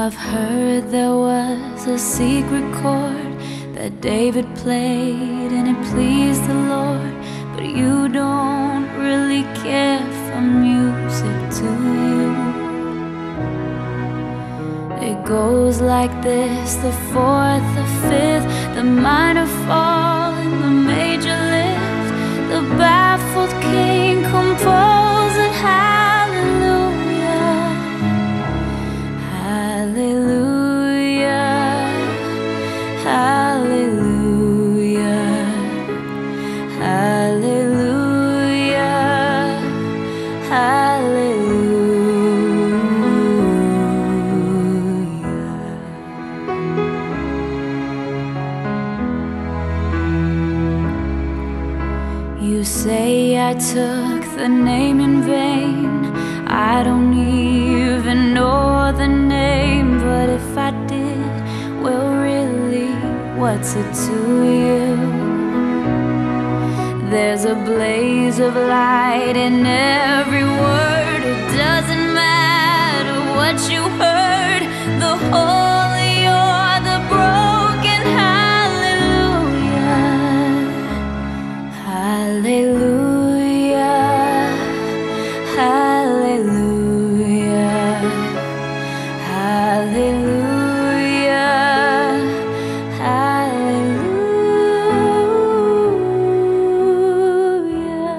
I've heard there was a secret chord that David played and it pleased the Lord, but you don't really care for music, do you? It goes like this: the fourth, the fifth, the minor fall and the major lift. The baffled king composing hallelujah, hallelujah, hallelujah, hallelujah, hallelujah. You say I took the name in vain. I don't even know the name, but if I did, well really, what's it to you? There's a blaze of light in every word. It doesn't matter what you heard, the holy or the broken. Hallelujah, hallelujah, hallelujah, hallelujah, hallelujah.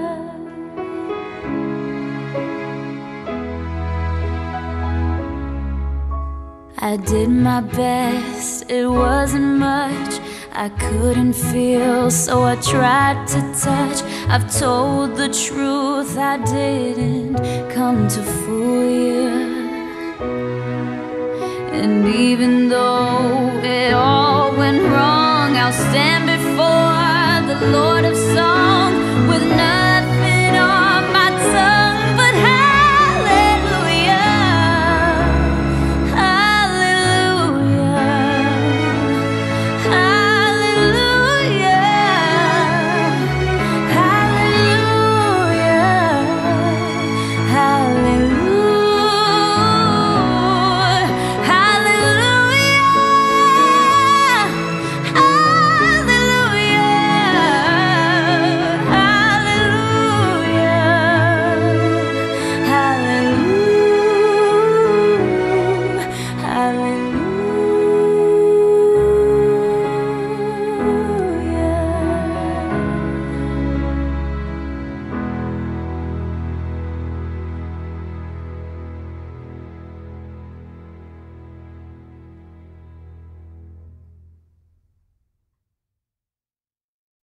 I did my best, it wasn't much. I couldn't feel, so I tried to touch. I've told the truth, I didn't come to fool you. And even though it all went wrong, I'll stand before the Lord of songs.